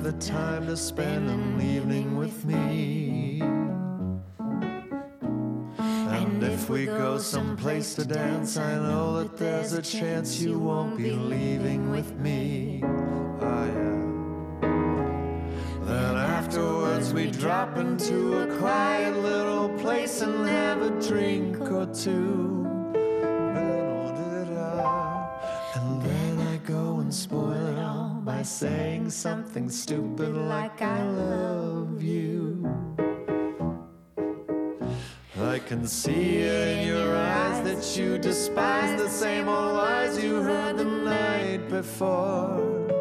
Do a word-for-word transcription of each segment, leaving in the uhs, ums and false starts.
the time to spend an evening with me. And if we go someplace to dance, I know that there's a chance you won't be leaving with me. Oh, yeah. Then afterwards we drop into a quiet little place and have a drink or two. And then I go and spoil it all by saying something stupid like I love you. I can see it in your eyes that you despise the same old lies you heard the night before.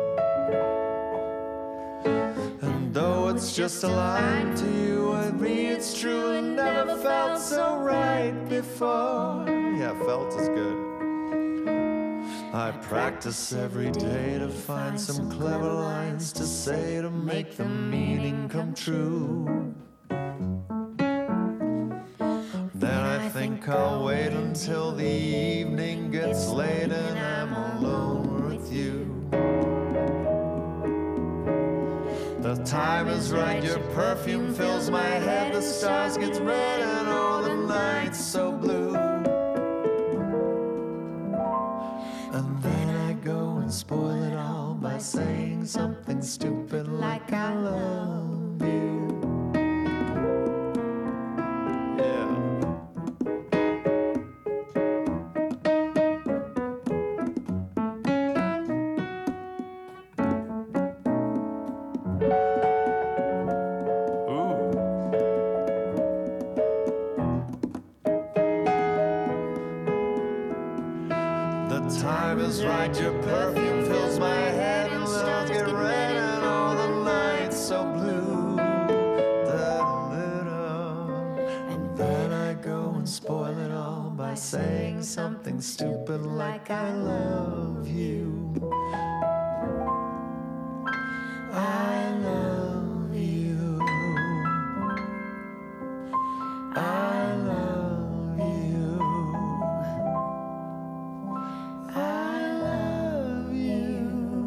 And though it's just a line to you, I mean it's true and never felt so right before. Yeah, felt is good. I practice every day to find some clever lines to say to make the meaning come true. Then I think I'll wait until the evening gets late and I'm alone with you. The time is right, your perfume fills my head, the stars get red and all the nights so blue. And then I go and spoil it all by saying something stupid like I love you. Right, your perfume fills my head and stars get red and all the nights so blue. And then I go and spoil it all by saying something stupid like I love you. I love you. I love you. I love you.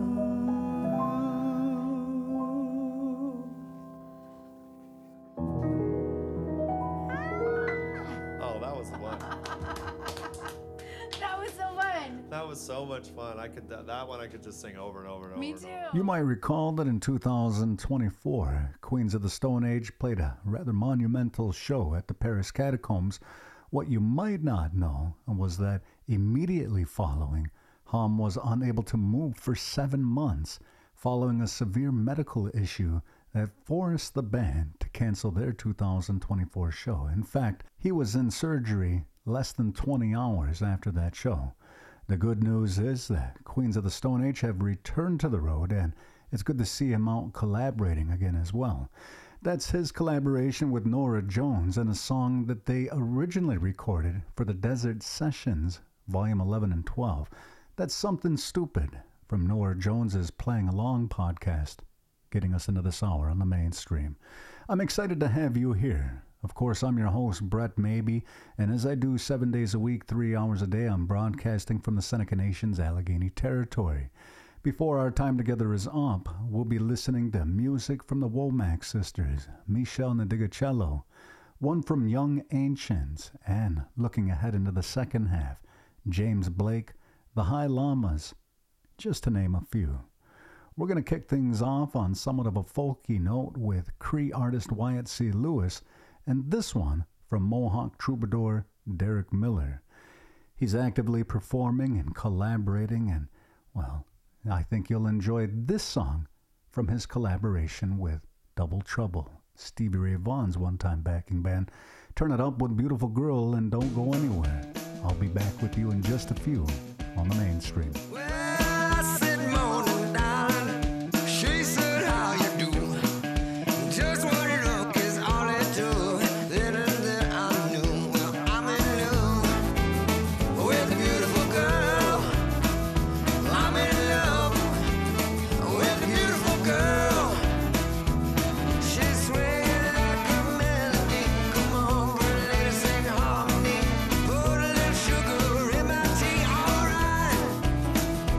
Oh, that was fun. That was so fun. That was so much fun. I could that, that one I could just sing over and over and over. Me and too. over. You might recall that in two thousand twenty-four, Queens of the Stone Age played a rather monumental show at the Paris Catacombs. What you might not know was that immediately following, Hum was unable to move for seven months following a severe medical issue that forced the band to cancel their two thousand twenty-four show. In fact, he was in surgery less than twenty hours after that show. The good news is that Queens of the Stone Age have returned to the road, and it's good to see him out collaborating again as well. That's his collaboration with Norah Jones and a song that they originally recorded for the Desert Sessions, Volume eleven and twelve. That's Something Stupid from Norah Jones's Playing Along podcast, getting us into this hour on the mainstream. I'm excited to have you here. Of course, I'm your host, Brett Maybe, and as I do seven days a week, three hours a day, I'm broadcasting from the Seneca Nation's Allegheny Territory. Before our time together is up, we'll be listening to music from the Womack sisters, Michelle Nadigacello, one from Young Ancients, and looking ahead into the second half, James Blake, the High Llamas, just to name a few. We're going to kick things off on somewhat of a folky note with Cree artist Wyatt C. Lewis, and this one from Mohawk troubadour Derek Miller. He's actively performing and collaborating, and, well, I think you'll enjoy this song from his collaboration with Double Trouble, Stevie Ray Vaughan's one-time backing band. Turn it up with Beautiful Girl and don't go anywhere. I'll be back with you in just a few on the mainstream. Well, I said morning, darling. She said how you do. Just one look is all it do. Then and then I knew. Well, I'm in love with a beautiful girl. I'm in love with a beautiful girl. She's sweet like a melody. Come on, pretty lady, sing harmony. Put a little sugar in my tea, alright.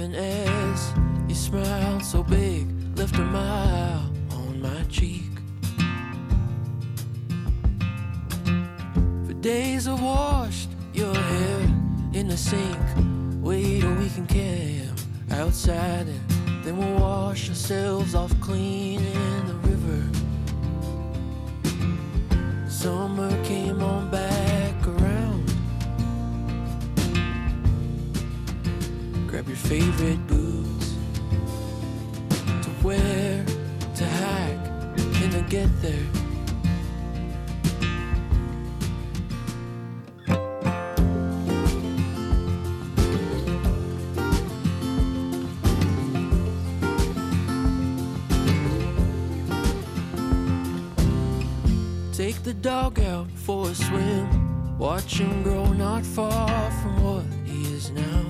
laughing as you smiled so big, left a mile on my cheek. For days I washed your hair in the sink. Wait a week and camp outside, and then we'll wash ourselves off clean in the river. Summer came on back around. Grab your favorite boots to wear, to hike, and to get there. Take the dog out for a swim, watch him grow not far from what he is now.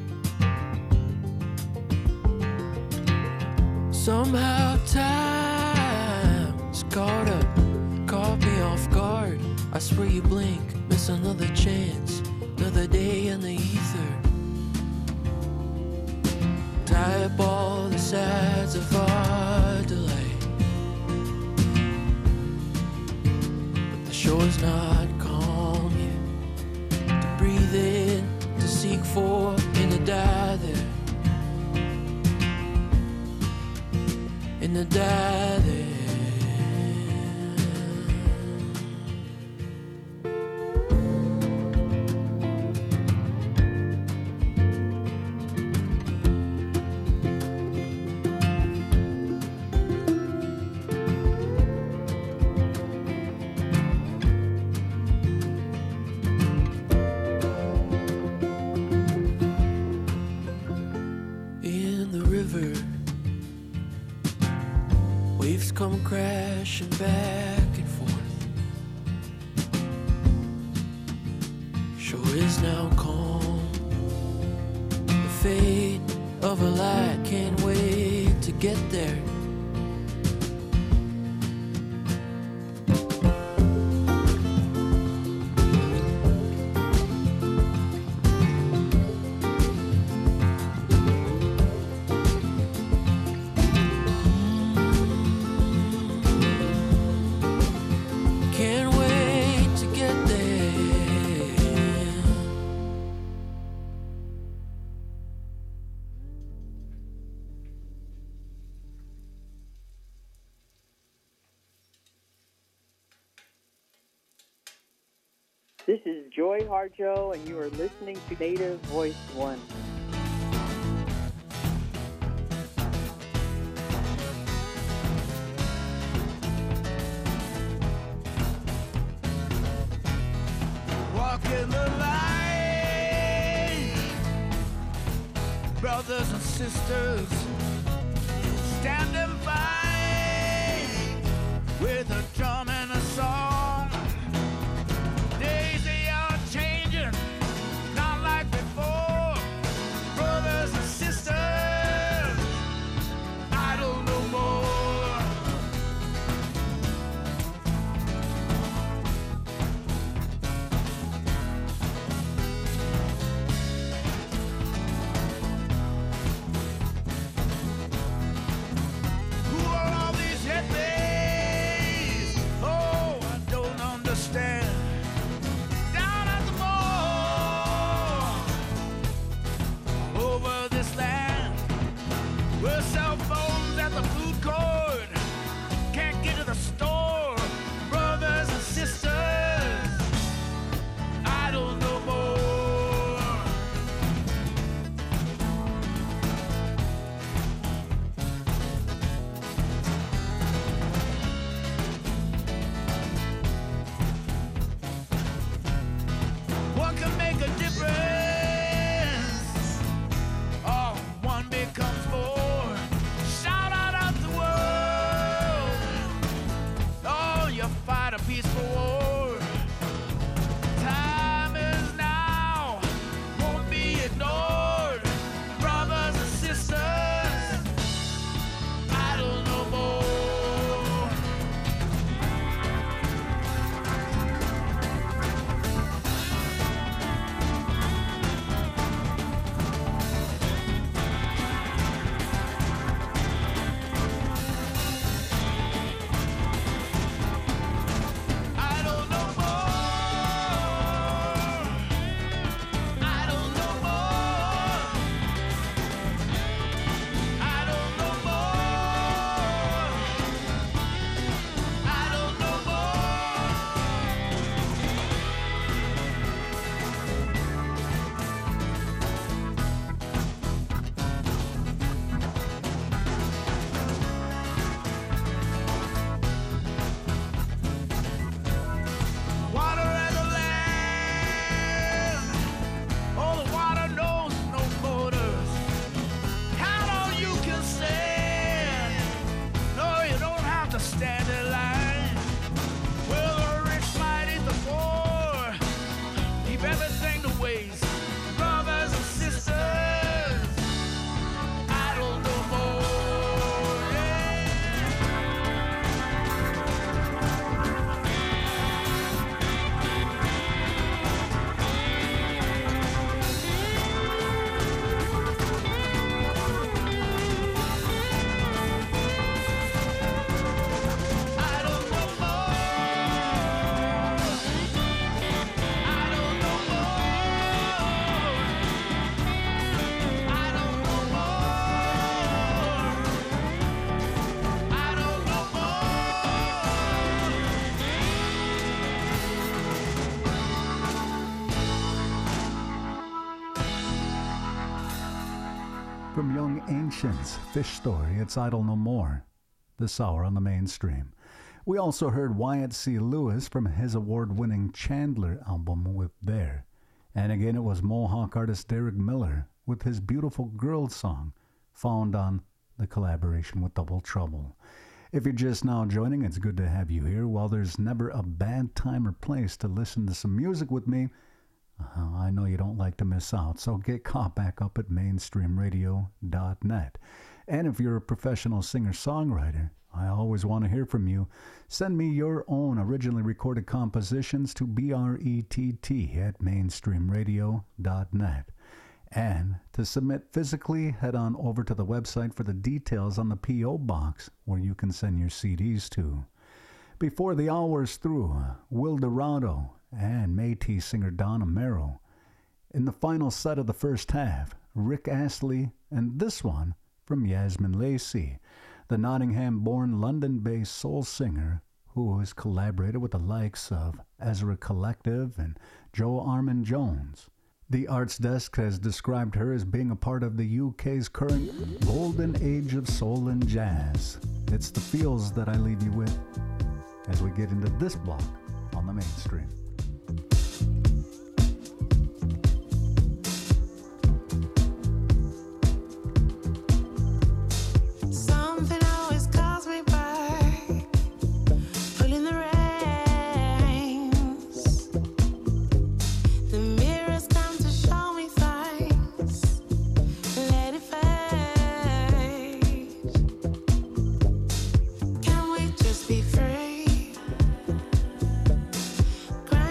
Somehow time's caught up, caught me off guard. I swear you blink, miss another chance, another day in the ether. Tie up all the sides of our delight. Shore's not calm yet. To breathe in, to seek for, and to die there. And to die there. Come crashing back and forth. Shore is now calm. The fate of a light can't wait to get there. This is Joy Harjo, and you are listening to Native Voice One. Walking the line, brothers and sisters, standing by with a drum and a song. their line. Well, the rich might eat the poor, keep everything to waste. Brothers and sisters, idle no more. Yeah. Idle no more. Idle no more. Idle no more. Idle no From Young Ancients, Fish Story, It's Idle No More, this hour on the mainstream. We also heard Wyatt C. Lewis from his award-winning Chandler album with There. And again, it was Mohawk artist Derek Miller with his Beautiful Girl song, found on the collaboration with Double Trouble. If you're just now joining, it's good to have you here. While there's never a bad time or place to listen to some music with me, Uh, I know you don't like to miss out, so get caught back up at mainstream radio dot net. And if you're a professional singer-songwriter, I always want to hear from you. Send me your own originally recorded compositions to B R E T T at mainstream radio dot net. And to submit physically, head on over to the website for the details on the P O box where you can send your C Ds to. Before the hour's through, Will Dorado and Métis singer Donna Merrow. In the final set of the first half, Rick Astley and this one from Yasmin Lacey, the Nottingham-born London-based soul singer who has collaborated with the likes of Ezra Collective and Joe Armand Jones. The Arts Desk has described her as being a part of the U K's current golden age of soul and jazz. It's the feels that I leave you with as we get into this block on the mainstream. Something always calls me back, pulling the reins. The mirrors come to show me things, let it fade. Can we just be free? Grant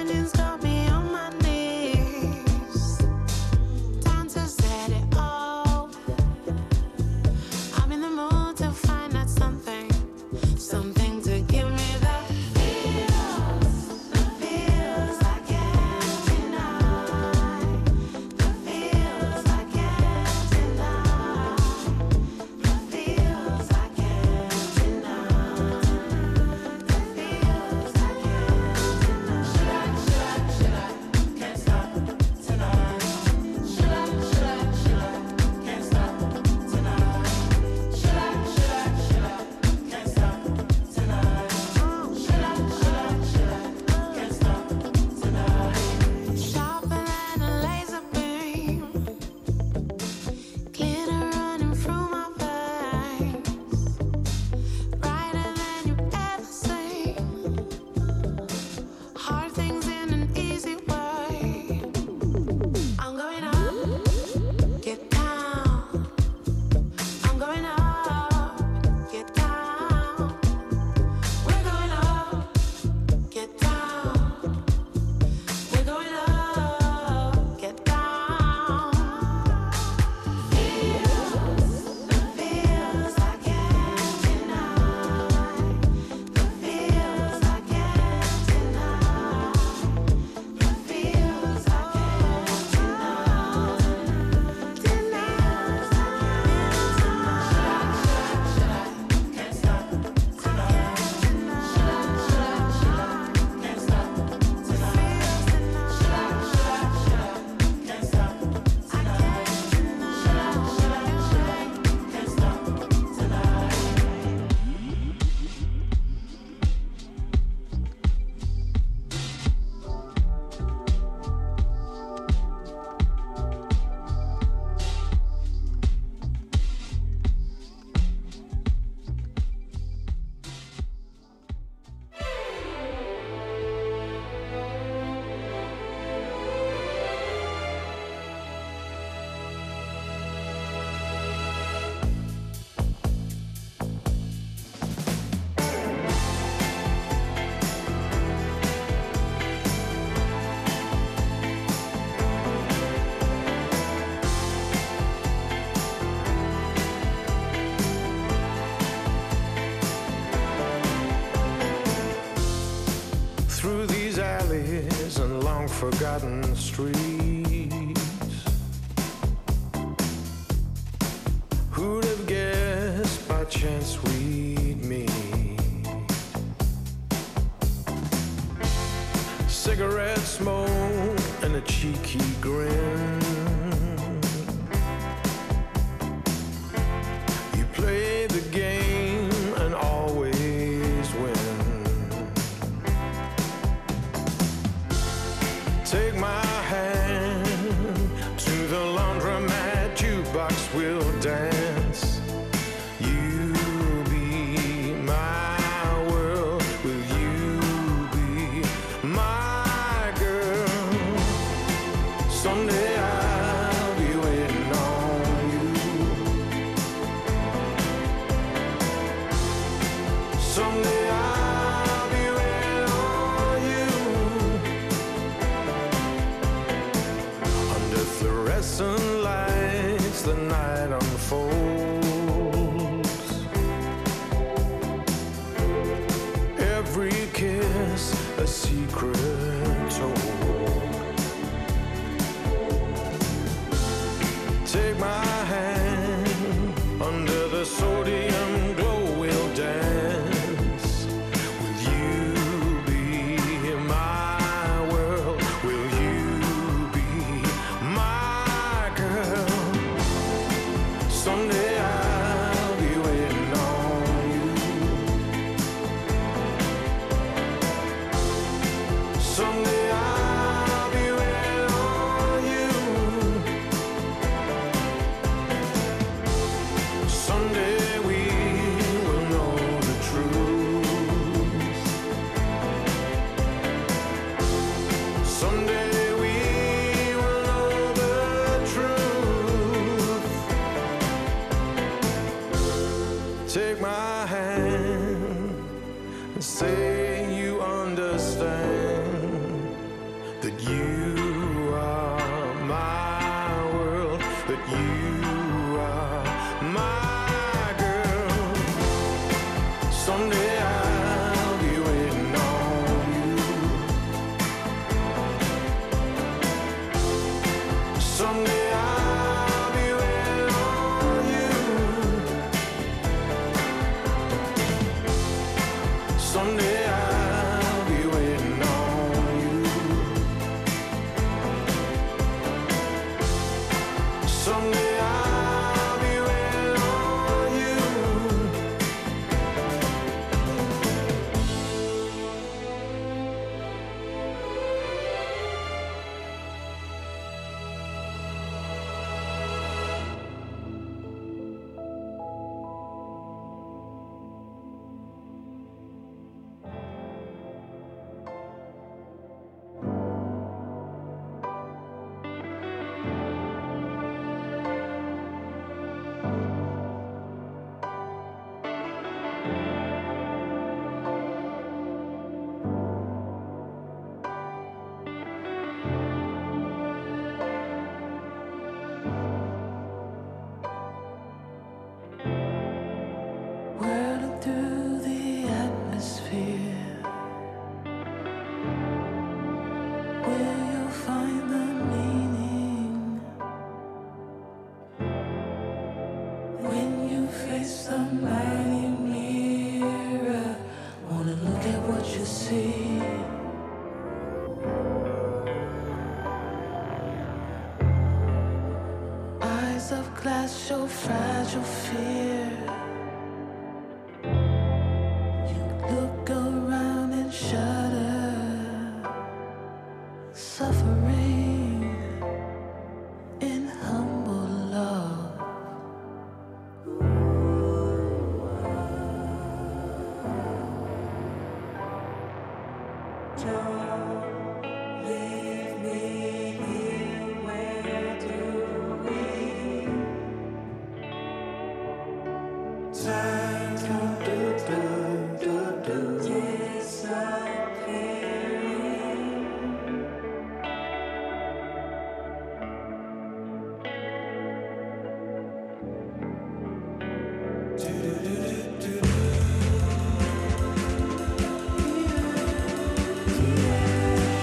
long-forgotten streets. Who'd have guessed by chance we'd meet? Cigarette smoke and a cheeky grin. You play the game and always win. Take my hand to the laundromat, jukebox will dance. You be my world, will you be my girl? Someday I'll be waiting on you. Someday I'll be waiting on you. Under fluorescent lights, the night unfolds. Every kiss a secret told. Take my hand, under the sodium glow we'll dance. Will you be my world? Will you be my girl? Someday I'll be waiting on you. Someday I'll be waiting on you. Someday we will know the truth. Someday we will know the truth. Take my hand and say you understand that you are my world, that you are my girl. Someday I'll be waiting on you. Someday I'll be waiting on you. Someday I'll be waiting on you. Someday I'll be waiting on you. Whirling through the atmosphere, will you find the meaning? When you face the mighty mirror, wanna look at what you see. Eyes of glass show fragile fear. You look around and shudder, suffering in humble love. Don't leave me here. Where do we? Time to do do do do disappearing. Do do do do do.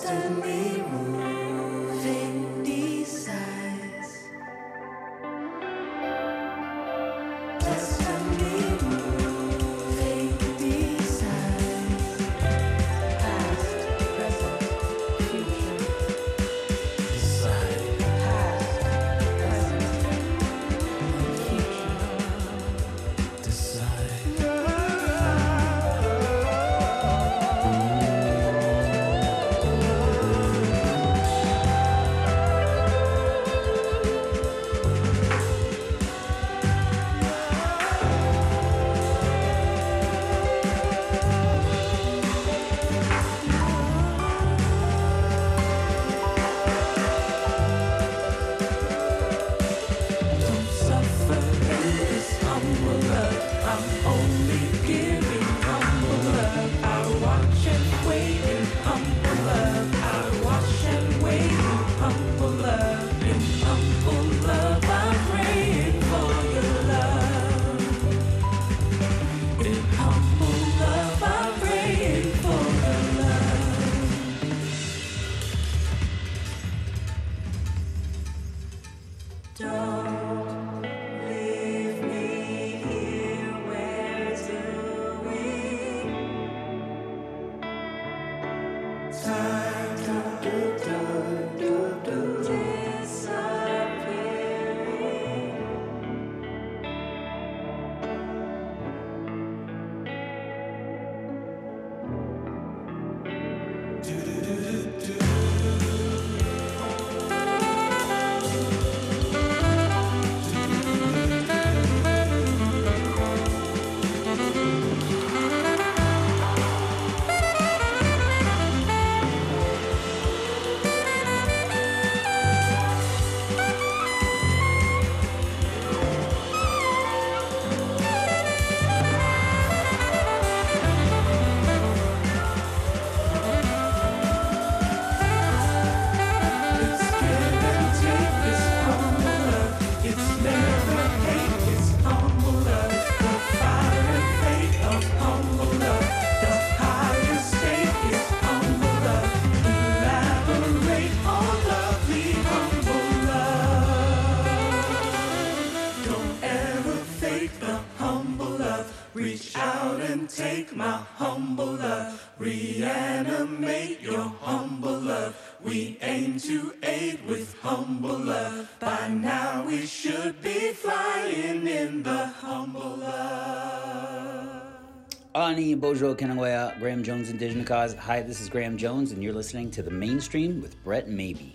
Destiny moving decides. Destiny moving decides. Past, present, future. Decide. Past, present, future. Decide. Don't suffer in this humble love. I'm only giving humble love. I watch and wait in humble love. I watch and wait in humble love. In humble love, I'm praying for your love. In humble love, I'm praying for your love. Don't leave me here. Where do we? Time to do do do do disappearing. It's give and take, it's humble love. It's never hate, it's humble love. The fire and faith of humble love. The higher state is humble love. Elaborate on lovely humble love. Don't ever fake the humble love. Reach out and take my humble love. Reanimate your humble love. We aim to aid with humble love. By now we should be flying in the humble love. Ani Bojo Kanawaya, Graham Jones, Indigenous Cause. Hi, this is Graham Jones, and you're listening to The Mainstream with Brett Maybe.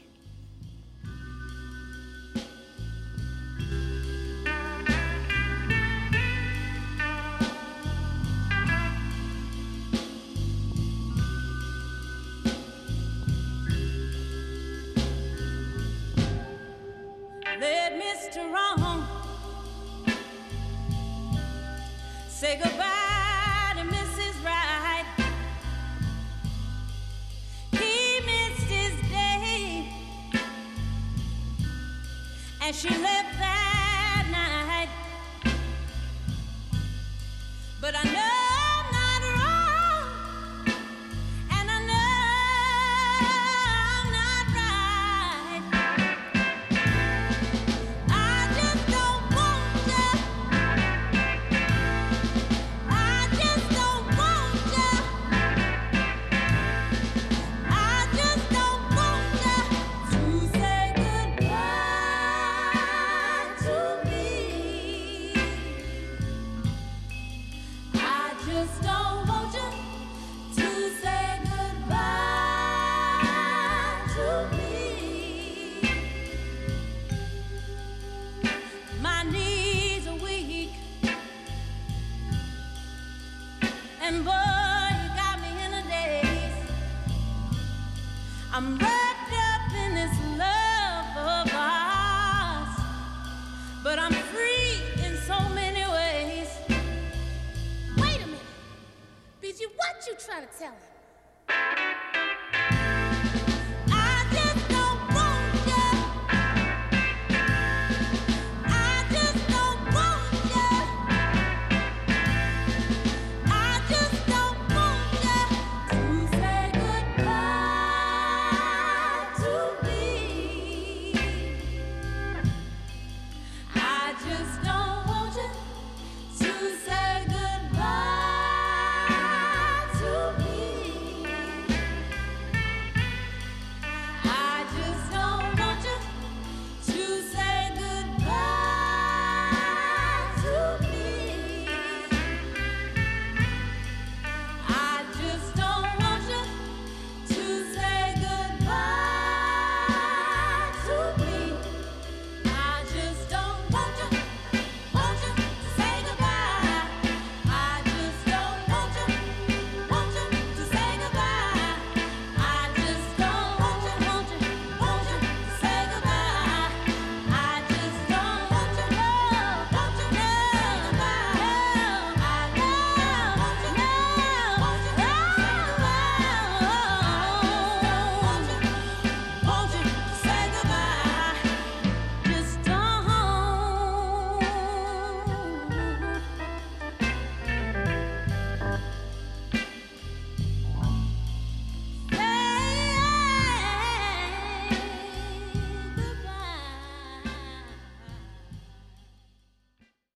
Let Mister Wrong say goodbye to Missus Right. He missed his day, and she left that night. But I know I'm not wrong, and I know I'm not right. I just don't want you. I just don't want you. I just don't want you to say goodbye to me. I just don't want you to say goodbye to me. My knees are weak, and boy, you got me in a daze. I'm wrapped up in this love of ours, but I'm free in so many ways. Wait a minute, B G, what you trying to tell him?